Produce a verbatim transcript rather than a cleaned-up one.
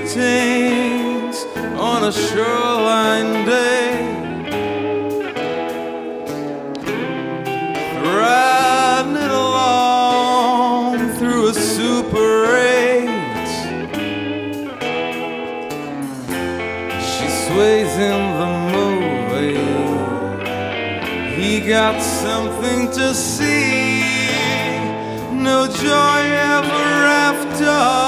greetings on a shoreline day. Riding it along through a Super eight. She sways in the movie. He got something to see. No joy ever after.